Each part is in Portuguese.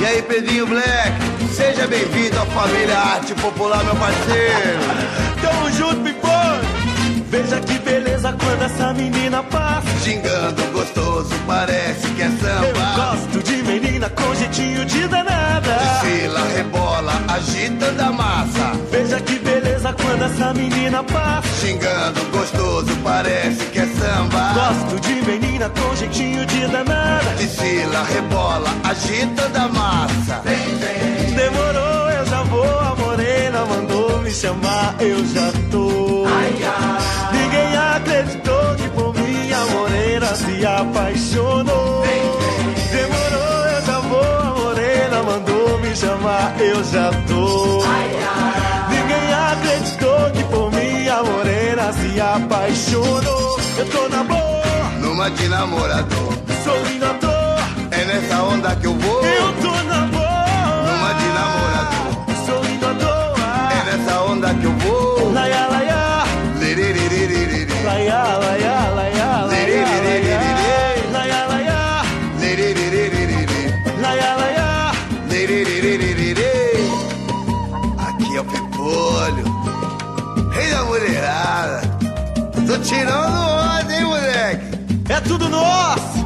E aí, Pedrinho Black, seja bem-vindo à família Arte Popular, meu parceiro. Tamo junto, Pipone. Veja que beleza quando essa menina passa, Gingando gostoso, parece que é samba. Eu gosto de menina com jeitinho de danada. Desfila, rebola, agitando a massa. Veja que beleza quando essa menina passa, Gingando gostoso, parece que é samba. Gosto de menina com jeitinho de danada. Desfila, rebola, agitando a massa. Demorou, eu já vou, a morena mandou me chamar, eu já tô. Ninguém acreditou que por mim a morena se apaixonou. Demorou, eu já vou, a morena mandou me chamar, eu já tô. Ninguém acreditou que por mim a morena se apaixonou. Eu tô na boa, Numa de namorador, sou lindo à toa. é nessa onda que eu vou. Eu tô na boa, Numa de namorador, sou lindo à toa. é nessa onda que eu vou. Laia, laia, Liririririri. laia, laia, laia, laia, laia, laia, Liririririri. laia, laia. Liririririri. Aqui é o Pepolho, rei da mulherada. Tô tirando onda, hein, moleque? É tudo nosso.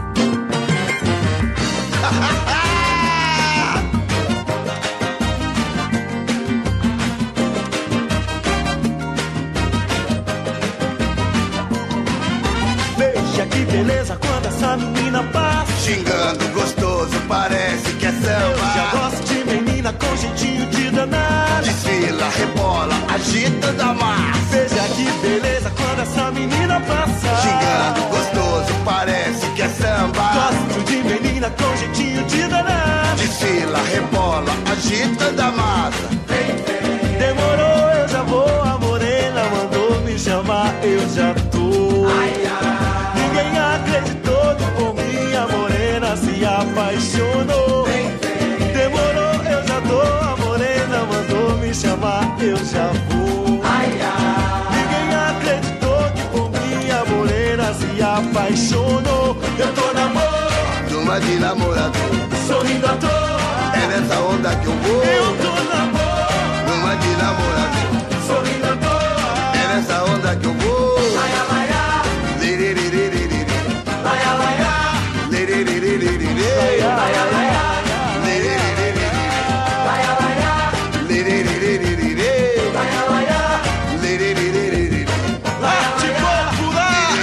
Veja que beleza quando essa menina passa. Xingando gostoso, parece que é Eu já samba. gosto de menina com jeitinho de danada. Desfila, rebola, agita da massa. Veja que beleza quando essa menina passa. Xingando gostoso, parece que é samba. Gosto de menina com jeitinho de danada. Desfila, rebola, agita da massa. Demorou, eu já vou, a morena mandou me chamar, eu já tô. Ninguém acreditou que por mim a morena se apaixonou. Demorou, eu já tô, a morena mandou me chamar, eu já vou. Ninguém acreditou que por mim a morena se apaixonou. Eu tô na boa, Numa de namorador, sorrindo à toa. é nessa onda que eu vou. Eu tô na boa, Numa de namorador, sorrindo à toa. é nessa onda que eu vou. Laia, laia, Liririririri. laia, laia. Liririririri. Laia, laia, laia. Liririririri. Laia, laia, Liririririri. laia, laia. Liririririri. Arte popular.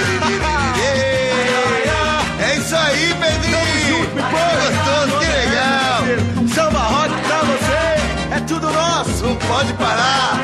É isso aí, Pedrinho! Gostoso, que legal! Samba rock pra você, é tudo nosso. Não pode parar!